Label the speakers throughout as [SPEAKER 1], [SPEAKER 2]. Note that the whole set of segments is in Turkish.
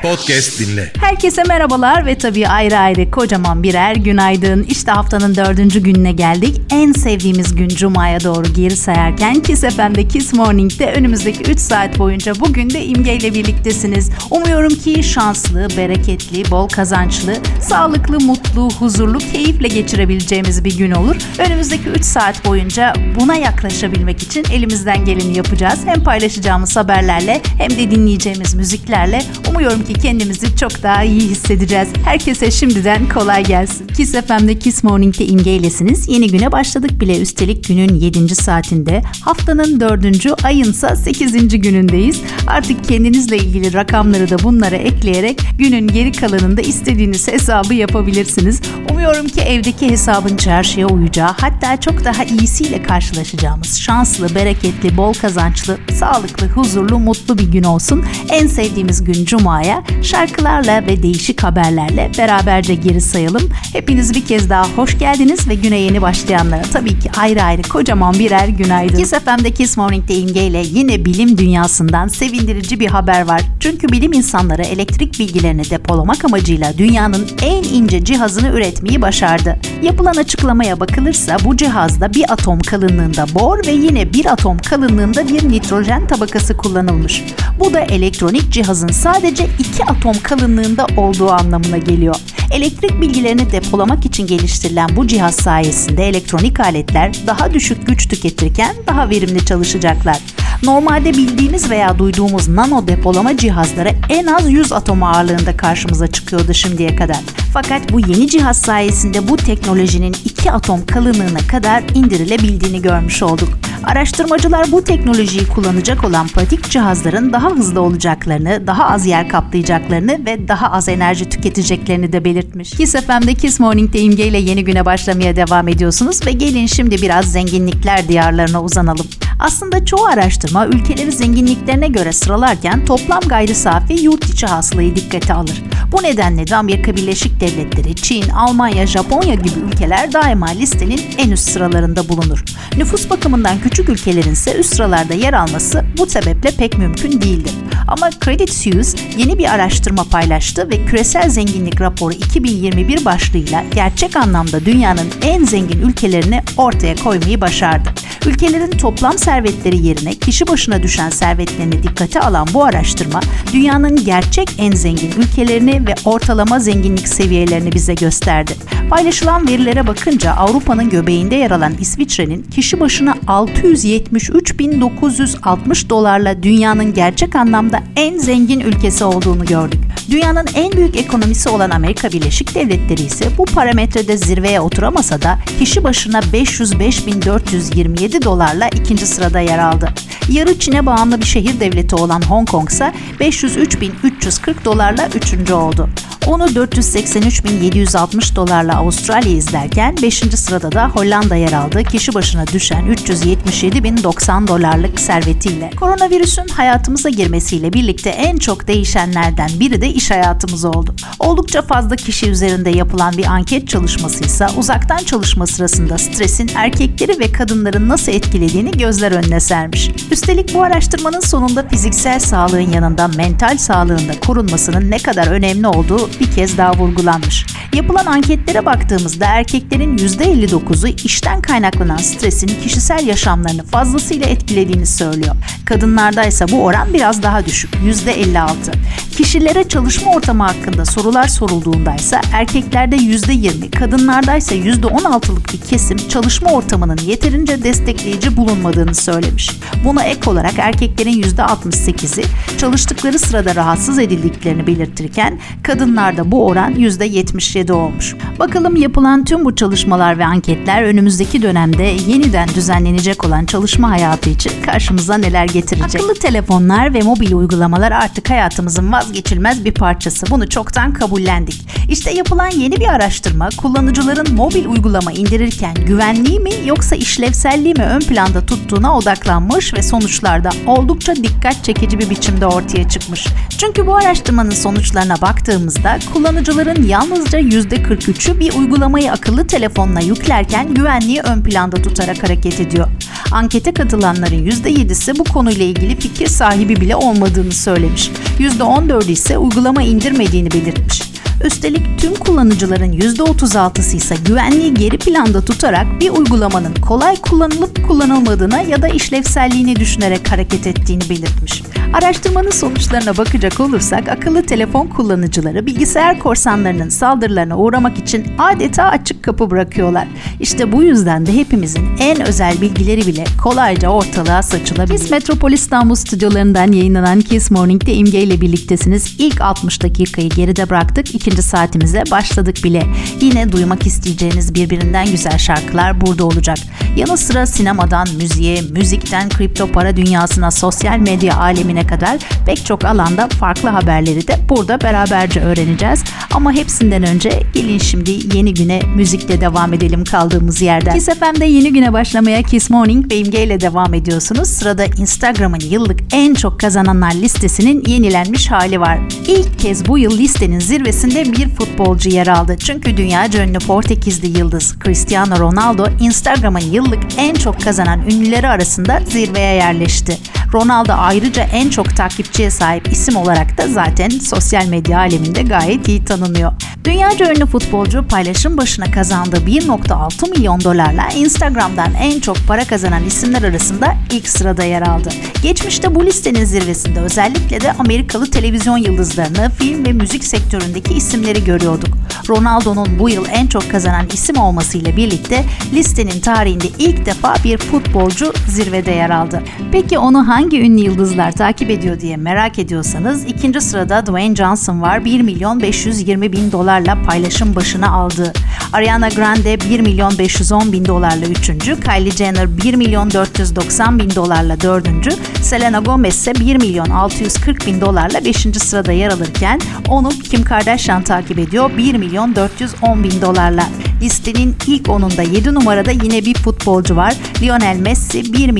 [SPEAKER 1] Podcast dinle.
[SPEAKER 2] Herkese merhabalar ve tabii ayrı ayrı kocaman birer günaydın. İşte haftanın 4. gününe geldik. En sevdiğimiz gün Cuma'ya doğru geri sayarken Kiss FM'de Kiss Morning'de önümüzdeki 3 saat boyunca bugün de İmge ile birliktesiniz. Umuyorum ki şanslı, bereketli, bol kazançlı, sağlıklı, mutlu, huzurlu, keyifle geçirebileceğimiz bir gün olur. Önümüzdeki 3 saat boyunca buna yaklaşabilmek için elimizden geleni yapacağız. Hem paylaşacağımız haberlerle hem de dinleyeceğimiz müziklerle umuyorum ki kendimizi çok daha iyi hissedeceğiz. Herkese şimdiden kolay gelsin. Kiss FM'de Kiss Morning'de İmge ilesiniz. Yeni güne başladık bile. Üstelik günün 7. saatinde, haftanın 4. ayınsa 8. günündeyiz. Artık kendinizle ilgili rakamları da bunlara ekleyerek günün geri kalanında istediğiniz hesabı yapabilirsiniz. Umuyorum ki evdeki hesabın çarşıya uyacağı, hatta çok daha iyisiyle karşılaşacağımız şanslı, bereketli, bol kazançlı, sağlıklı, huzurlu, mutlu bir gün olsun. En sevdiğimiz gün Cuma'ya şarkılarla ve değişik haberlerle beraberce geri sayalım. Hepiniz bir kez daha hoş geldiniz ve güne yeni başlayanlara tabii ki ayrı ayrı kocaman birer günaydın. Kiss FM'de Kiss Morning'de İmge ile yine bilim dünyasından sevindirici bir haber var. Çünkü bilim insanları elektrik bilgilerini depolamak amacıyla dünyanın en ince cihazını üretmeyi başardı. Yapılan açıklamaya bakılırsa bu cihazda bir atom kalınlığında bor ve yine bir atom kalınlığında bir nitrojen tabakası kullanılmış. Bu da elektronik cihazın sadece 2 atom kalınlığında olduğu anlamına geliyor. Elektrik bilgilerini depolamak için geliştirilen bu cihaz sayesinde elektronik aletler daha düşük güç tüketirken daha verimli çalışacaklar. Normalde bildiğimiz veya duyduğumuz nano depolama cihazları en az 100 atom ağırlığında karşımıza çıkıyordu şimdiye kadar. Fakat bu yeni cihaz sayesinde bu teknolojinin 2 atom kalınlığına kadar indirilebildiğini görmüş olduk. Araştırmacılar bu teknolojiyi kullanacak olan pratik cihazların daha hızlı olacaklarını, daha az yer kaplayacaklarını ve daha az enerji tüketeceklerini de belirtmiş. Kiss FM'de Kiss Morning'de İmge ile yeni güne başlamaya devam ediyorsunuz ve gelin şimdi biraz zenginlikler diyarlarına uzanalım. Aslında çoğu araştırma ülkeleri zenginliklerine göre sıralarken toplam gayri safi yurt içi hasılayı dikkate alır. Bu nedenle de Amerika Birleşik Devletleri, Çin, Almanya, Japonya gibi ülkeler daima listenin en üst sıralarında bulunur. Nüfus bakımından küçük ülkelerin ise üst sıralarda yer alması bu sebeple pek mümkün değildir. Ama Credit Suisse yeni bir araştırma paylaştı ve Küresel Zenginlik Raporu 2021 başlığıyla gerçek anlamda dünyanın en zengin ülkelerini ortaya koymayı başardı. Ülkelerin toplam servetleri yerine kişi başına düşen servetlerini dikkate alan bu araştırma, dünyanın gerçek en zengin ülkelerini ve ortalama zenginlik seviyelerini bize gösterdi. Paylaşılan verilere bakınca Avrupa'nın göbeğinde yer alan İsviçre'nin kişi başına 673.960 dolarla dünyanın gerçek anlamda en zengin ülkesi olduğunu gördük. Dünyanın en büyük ekonomisi olan Amerika Birleşik Devletleri ise bu parametrede zirveye oturamasa da kişi başına 505.427 dolarla ikinci sırada yer aldı. Yarı Çin'e bağımlı bir şehir devleti olan Hong Kong ise 503.340 dolarla 3. oldu. Onu 483.760 dolarla Avustralya izlerken 5. sırada da Hollanda yer aldı. Kişi başına düşen 377.090 dolarlık servetiyle. Koronavirüsün hayatımıza girmesiyle birlikte en çok değişenlerden biri de iş hayatımız oldu. Oldukça fazla kişi üzerinde yapılan bir anket çalışması ise uzaktan çalışma sırasında stresin erkekleri ve kadınları nasıl etkilediğini gözler önüne sermiş. Üstelik bu araştırmanın sonunda fiziksel sağlığın yanında mental sağlığın da korunmasının ne kadar önemli olduğu bir kez daha vurgulanmış. Yapılan anketlere baktığımızda erkeklerin %59'u işten kaynaklanan stresin kişisel yaşamlarını fazlasıyla etkilediğini söylüyor. Kadınlarda ise bu oran biraz daha düşük, %56. Kişilere çalışma ortamı hakkında sorular sorulduğunda ise erkeklerde %20, kadınlarda ise %16'lık bir kesim çalışma ortamının yeterince destekleyici bulunmadığını söylemiş. Buna ek olarak erkeklerin %68'i çalıştıkları sırada rahatsız edildiklerini belirtirken kadınlarda bu oran %77 olmuş. Bakalım yapılan tüm bu çalışmalar ve anketler önümüzdeki dönemde yeniden düzenlenecek olan çalışma hayatı için karşımıza neler getirecek? Akıllı telefonlar ve mobil uygulamalar artık hayatımızın vazgeçilmez bir parçası. Bunu çoktan kabullendik. İşte yapılan yeni bir araştırma kullanıcıların mobil uygulama indirirken güvenliği mi yoksa işlevselliği mi ön planda tuttuğuna odaklanmış ve sonuçlarda oldukça dikkat çekici bir biçimde ortaya çıkmış. Çünkü bu araştırmanın sonuçlarına baktığımızda kullanıcıların yalnızca %43'ü bir uygulamayı akıllı telefonuna yüklerken güvenliği ön planda tutarak hareket ediyor. Ankete katılanların %7'si bu konuyla ilgili fikir sahibi bile olmadığını söylemiş. %14'ü ise uygulama indirmediğini belirtmiş. Üstelik tüm kullanıcıların %36'sı ise güvenliği geri planda tutarak bir uygulamanın kolay kullanılıp kullanılmadığına ya da işlevselliğini düşünerek hareket ettiğini belirtmiş. Araştırmanın sonuçlarına bakacak olursak akıllı telefon kullanıcıları bilgisayar korsanlarının saldırılarına uğramak için adeta açık kapı bırakıyorlar. İşte bu yüzden de hepimizin en özel bilgileri bile kolayca ortalığa saçılabiliyor. Kiss Metropol İstanbul stüdyolarından yayınlanan Kiss Morning'de İmge ile birliktesiniz. İlk 60 dakikayı geride bıraktık. İkinci saatimize başladık bile. Yine duymak isteyeceğiniz birbirinden güzel şarkılar burada olacak. Yanı sıra sinemadan müziğe, müzikten kripto para dünyasına, sosyal medya alemine kadar pek çok alanda farklı haberleri de burada beraberce öğreneceğiz. Ama hepsinden önce gelin şimdi yeni güne müzikle devam edelim kaldığımız yerden. Kiss FM'de yeni güne başlamaya Kiss Morning ve İmge ile devam ediyorsunuz. Sırada Instagram'ın yıllık en çok kazananlar listesinin yenilenmiş hali var. İlk kez bu yıl listenin zirvesinde bir futbolcu yer aldı. Çünkü dünyaca ünlü Portekizli yıldız Cristiano Ronaldo Instagram'ın yıllık en çok kazanan ünlüleri arasında zirveye yerleşti. Ronaldo ayrıca en çok takipçiye sahip isim olarak da zaten sosyal medya aleminde gayet iyi tanınıyor. Dünyaca ünlü futbolcu paylaşım başına kazandığı 1.6 milyon dolarla Instagram'dan en çok para kazanan isimler arasında ilk sırada yer aldı. Geçmişte bu listenin zirvesinde özellikle de Amerikalı televizyon yıldızlarını, film ve müzik sektöründeki isimleri görüyorduk. Ronaldo'nun bu yıl en çok kazanan isim olmasıyla birlikte listenin tarihinde ilk defa bir futbolcu zirvede yer aldı. Peki onu hangi ünlü yıldızlar takip ediyor diye merak ediyorsanız ikinci sırada Dwayne Johnson var. 1.520.000 dolarla paylaşım başına aldı. Ariana Grande 1.510.000 dolarla 3. Kylie Jenner 1.490.000 dolarla 4. Selena Gomez ise 1.640.000 dolarla 5. sırada yer alırken onu Kim Kardashian takip ediyor 1.410.000 dolarla. Listenin ilk 10'unda 7 numarada yine bir futbolcu var. Lionel Messi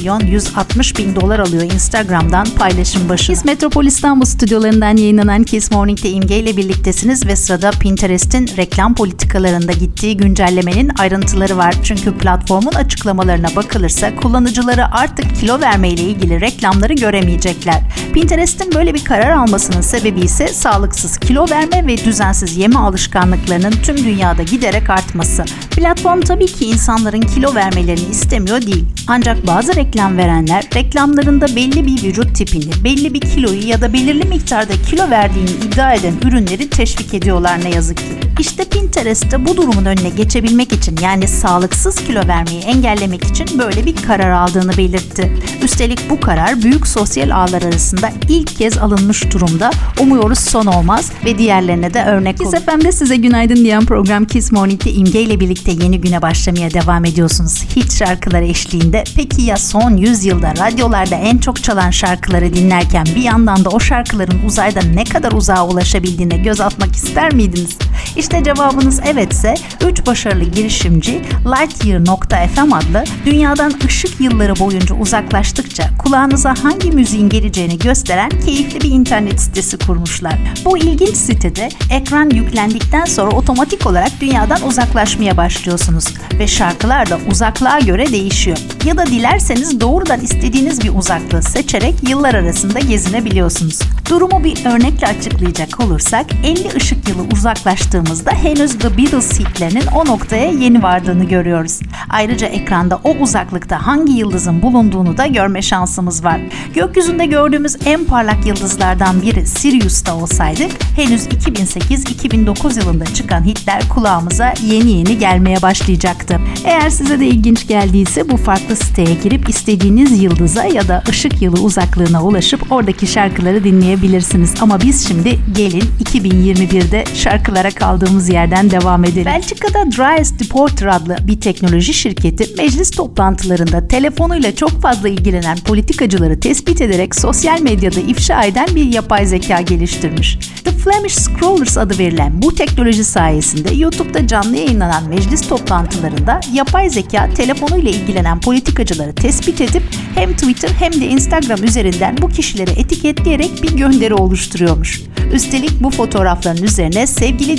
[SPEAKER 2] 1.160.000 dolar alıyor Instagram'dan paylaşım başına. Kiss Metropol İstanbul stüdyolarından yayınlanan Kiss Morning'de İmge ile birliktesiniz ve sırada Pinterest'in reklam politikalarında gittiği güncellemenin ayrıntıları var. Çünkü platformun açıklamalarına bakılırsa kullanıcıları artık kilo verme ile ilgili reklamları göremeyecekler. Pinterest'in böyle bir karar almasının sebebi ise sağlıksız kilo verme ve düzensiz yeme alışkanlıklarının tüm dünyada giderek artması. Platform tabii ki insanların kilo vermelerini istemiyor değil. Ancak bazı reklam verenler reklamlarında belli bir vücut tipini, belli bir kiloyu ya da belirli miktarda kilo verdiğini iddia eden ürünleri teşvik ediyorlar ne yazık ki. İşte Pinterest'te bu durumun önüne geçebilmek için yani sağlıksız kilo vermeyi engellemek için böyle bir karar aldığını belirtti. Üstelik bu karar büyük sosyal ağlar arasında ilk kez alınmış durumda. Umuyoruz son olmaz ve diğerlerine de örnek olur. Kiss FM'de size günaydın diyen program Kiss Morning'de İmge ile birlikte yeni güne başlamaya devam ediyorsunuz. Hit şarkıları eşliğinde. Peki ya son 100 yılda radyolarda en çok çalan şarkıları dinlerken bir yandan da o şarkıların uzayda ne kadar uzağa ulaşabildiğine göz atmak ister miydiniz? İşte cevabınız evetse 3 başarılı girişimci Lightyear.fm adlı dünyadan ışık yılları boyunca uzaklaştıkça kulağınıza hangi müziğin geleceğini gösteren keyifli bir internet sitesi kurmuşlar. Bu ilginç sitede ekran yüklendikten sonra otomatik olarak dünyadan uzaklaşmaya başlıyorsunuz ve şarkılar da uzaklığa göre değişiyor. Ya da dilerseniz doğrudan istediğiniz bir uzaklığı seçerek yıllar arasında gezinebiliyorsunuz. Durumu bir örnekle açıklayacak olursak 50 ışık yılı uzaklaştığımızda henüz The Beatles hitlerinin o noktaya yeni vardığını görüyoruz. Ayrıca ekranda o uzaklıkta hangi yıldızın bulunduğunu da görme şansımız var. Gökyüzünde gördüğümüz en parlak yıldızlardan biri Sirius'ta olsaydı henüz 2008-2009 yılında çıkan hitler kulağımıza yeni gelmeye başlayacaktı. Eğer size de ilginç geldiyse bu farklı siteye girip istediğiniz yıldıza ya da ışık yılı uzaklığına ulaşıp oradaki şarkıları dinleyebilirsiniz. Ama biz şimdi gelin 2021'de şarkılara kaldığımız yerden devam edelim. Belçika'da Dries Deporter adlı bir teknoloji şirketi meclis toplantılarında telefonuyla çok fazla ilgilenen politikacıları tespit ederek sosyal medyada ifşa eden bir yapay zeka geliştirmiş. The Flemish Scrollers adı verilen bu teknoloji sayesinde YouTube'da canlı yayınlanan meclis toplantılarında yapay zeka telefonuyla ilgilenen politikacıları tespit edip hem Twitter hem de Instagram üzerinden bu kişileri etiketleyerek bir gönderi oluşturuyormuş. Üstelik bu fotoğrafların üzerine sevgili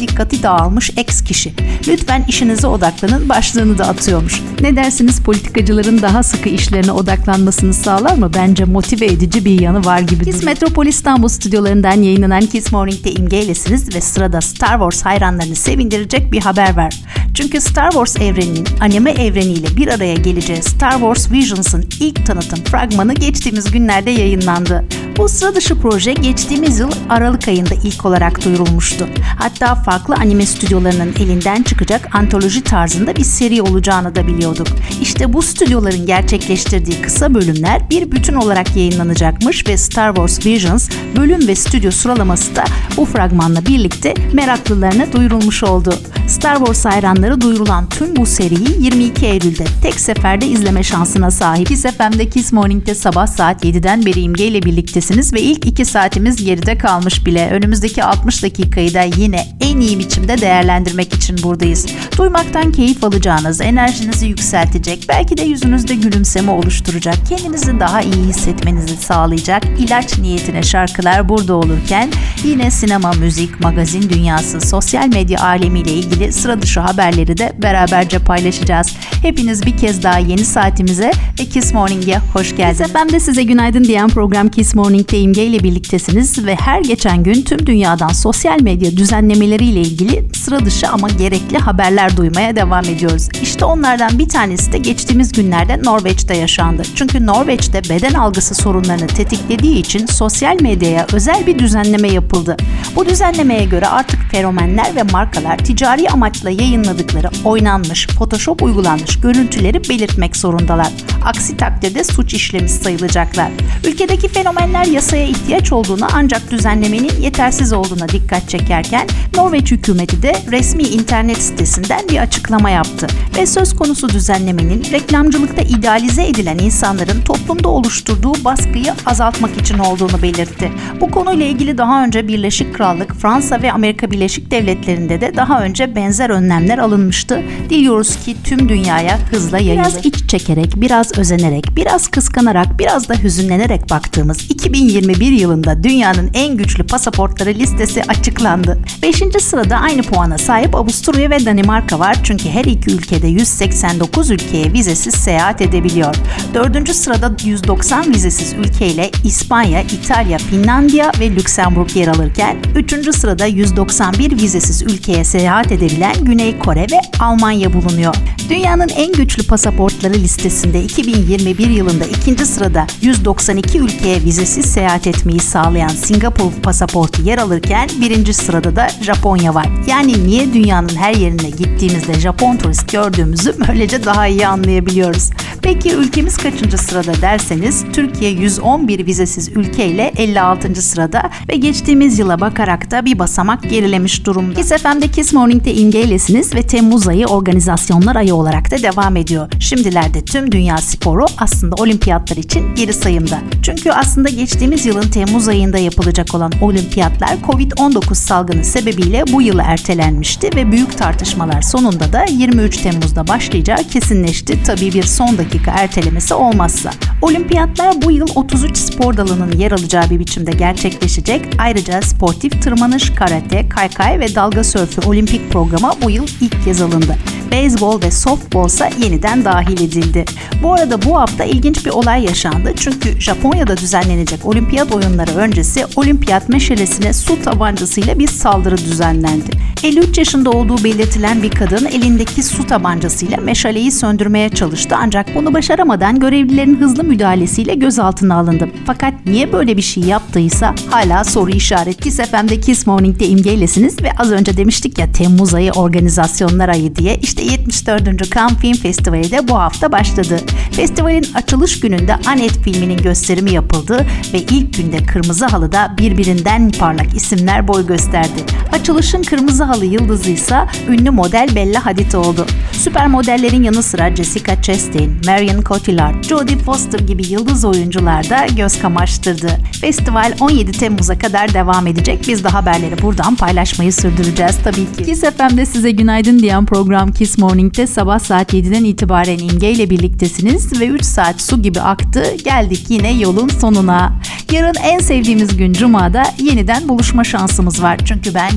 [SPEAKER 2] dikkati dağılmış ex kişi. Lütfen işinize odaklanın başlığını da atıyormuş. Ne dersiniz, politikacıların daha sıkı işlerine odaklanmasını sağlar mı? Bence motive edici bir yanı var gibi. Kiss Metropol İstanbul stüdyolarından yayınlanan Kiss Morning'de imgeylesiniz ve sırada Star Wars hayranlarını sevindirecek bir haber var. Çünkü Star Wars evreninin anime evreniyle bir araya geleceği Star Wars Visions'ın ilk tanıtım fragmanı geçtiğimiz günlerde yayınlandı. Bu sıra dışı proje geçtiğimiz yıl Aralık ayında ilk olarak duyurulmuştu. Hatta farklı anime stüdyolarının elinden çıkacak antoloji tarzında bir seri olacağını da biliyorduk. İşte bu stüdyoların gerçekleştirdiği kısa bölümler bir bütün olarak yayınlanacakmış ve Star Wars Visions bölüm ve stüdyo sıralaması da bu fragmanla birlikte meraklılarına duyurulmuş oldu. Star Wars hayranları duyurulan tüm bu seriyi 22 Eylül'de tek seferde izleme şansına sahip. Kiss FM'de Kiss Morning'de sabah saat 7'den beri İmge ile birliktesiniz ve ilk 2 saatimiz geride kalmış bile. Önümüzdeki 60 dakikayı da yine en iyi biçimde değerlendirmek için buradayız. Duymaktan keyif alacağınız, enerjinizi yükseltecek, belki de yüzünüzde gülümseme oluşturacak, kendinizi daha iyi hissetmenizi sağlayacak ilaç niyetine şarkılar burada olurken yine sinema, müzik, magazin dünyası, sosyal medya alemiyle ilgili sıra dışı haberleri de beraberce paylaşacağız. Hepiniz bir kez daha yeni saatimize ve Kiss Morning'e hoş geldiniz. Kiss FM'de size günaydın diyen program Kiss Morning'de İmge ile birliktesiniz ve her geçen gün tüm dünyadan sosyal medya düzenlemeleriyle ilgili sıra dışı ama gerekli haberler duymaya devam ediyoruz. İşte onlardan bir tanesi de geçtiğimiz günlerde Norveç'te yaşandı. Çünkü Norveç'te beden algısı sorunlarını tetiklediği için sosyal medyaya özel bir düzenleme yapıldı. Bu düzenlemeye göre artık fenomenler ve markalar ticari amaçla yayınladıkları oynanmış, Photoshop uygulanmış görüntüleri belirtmek zorundalar. Aksi takdirde suç işlemiş sayılacaklar. Ülkedeki fenomenler yasaya ihtiyaç olduğuna ancak düzenlemenin yetersiz olduğuna dikkat çekerken Norveç hükümeti de resmi internet sitesinden bir açıklama yaptı ve söz konusu düzenlemenin reklamcılıkta idealize edilen insanların toplumda oluşturduğu baskıyı azaltmak için olduğunu belirtti. Bu konuyla ilgili daha önce Birleşik Krallık, Fransa ve Amerika Birleşik Devletleri'nde de daha önce benzer önlemler alınmıştı. Diliyoruz ki tüm dünyaya hızla yayılır. Biraz iç çekerek, biraz özenerek, biraz kıskanarak, biraz da hüzünlenerek baktığımız 2021 yılında dünyanın en güçlü pasaportları listesi açıklandı. 5. sırada aynı puana sahip Avusturya ve Danimarka var çünkü her iki ülkede 189 ülkeye vizesiz seyahat edebiliyor. 4. sırada 190 vizesiz ülkeyle İspanya, İtalya, Finlandiya ve Lüksemburg yer alırken 3. sırada 191 vizesiz ülkeye seyahat edebilen Güney Kore ve Almanya bulunuyor. Dünyanın en güçlü pasaportları listesinde 2021 yılında 2. sırada 192 ülkeye vizesiz seyahat etmeyi sağlayan Singapur pasaportu yer alırken 1. sırada da Japonya var. Yani niye dünyanın her yerine gittiğimizde Japon turist gördüğümüzü böylece daha iyi anlayabiliyoruz. Peki ülkemiz kaçıncı sırada derseniz Türkiye 111 vizesiz ülkeyle 56. sırada ve geçtiğimiz yıla bakarak da bir basamak gerilemiş durumda. Kiss FM'de Kiss Morning'de imgeylesiniz ve Temmuz ayı organizasyonlar ayı olarak da devam ediyor. Şimdilerde tüm dünya sporu aslında olimpiyatlar için geri sayımda. Çünkü aslında geçtiğimiz yılın Temmuz ayında yapılacak olan olimpiyatlar Covid-19 salgını sebebiyle bu yıl ertelenmişti ve büyük tartışmalar sonunda da 23 Temmuz'da başlayacağı kesinleşti. Tabii bir son dakika ertelemesi olmazsa. Olimpiyatlar bu yıl 33 spor dalının yer alacağı bir biçimde gerçekleşecek. Ayrıca sportif tırmanış, karate, kaykay ve dalga sörfü olimpik programa bu yıl ilk kez alındı. Beyzbol ve softball ise yeniden dahil edildi. Bu arada bu hafta ilginç bir olay yaşandı. Çünkü Japonya'da düzenlenecek olimpiyat oyunları öncesi olimpiyat meşalesine su tabancasıyla bir saldırı düzenlendi. 53 yaşında olduğu belirtilen bir kadın elindeki su tabancasıyla meşaleyi söndürmeye çalıştı ancak bunu başaramadan görevlilerin hızlı müdahalesiyle gözaltına alındı. Fakat niye böyle bir şey yaptıysa hala soru işareti. Kiss FM'de Kiss Morning'de imgeylesiniz ve az önce demiştik ya Temmuz ayı organizasyonlar ayı diye. İşte 74. Cannes Film Festivali de bu hafta başladı. Festivalin açılış gününde Annette filminin gösterimi yapıldı ve ilk günde Kırmızı Halı'da birbirinden parlak isimler boy gösterdi. Açılışın Kırmızı Halı yıldızı ise ünlü model Bella Hadid oldu. Süper modellerin yanı sıra Jessica Chastain, Marion Cotillard, Jodie Foster gibi yıldız oyuncular da göz kamaştırdı. Festival 17 Temmuz'a kadar devam edecek. Biz de haberleri buradan paylaşmayı sürdüreceğiz tabii ki. Kiss FM'de size günaydın diyen program Kiss Morning'de sabah saat 7'den itibaren İmge ile birliktesiniz ve 3 saat su gibi aktı. Geldik yine yolun sonuna. Yarın en sevdiğimiz gün Cuma'da yeniden buluşma şansımız var. Çünkü ben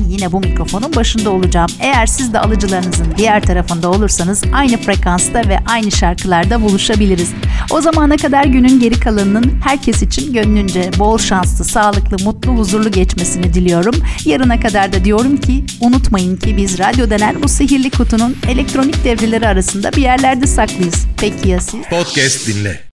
[SPEAKER 2] yine bu mikrofonun başında olacağım. Eğer siz de alıcılarınızın diğer tarafında olursanız aynı frekansta ve aynı şarkılarda buluşabiliriz. O zamana kadar günün geri kalanının herkes için gönlünce bol şanslı, sağlıklı, mutlu, huzurlu geçmesini diliyorum. Yarına kadar da diyorum ki unutmayın ki biz radyo denen bu sihirli kutunun elektronik devreleri arasında bir yerlerde saklıyız. Peki ya siz?
[SPEAKER 1] Podcast dinle.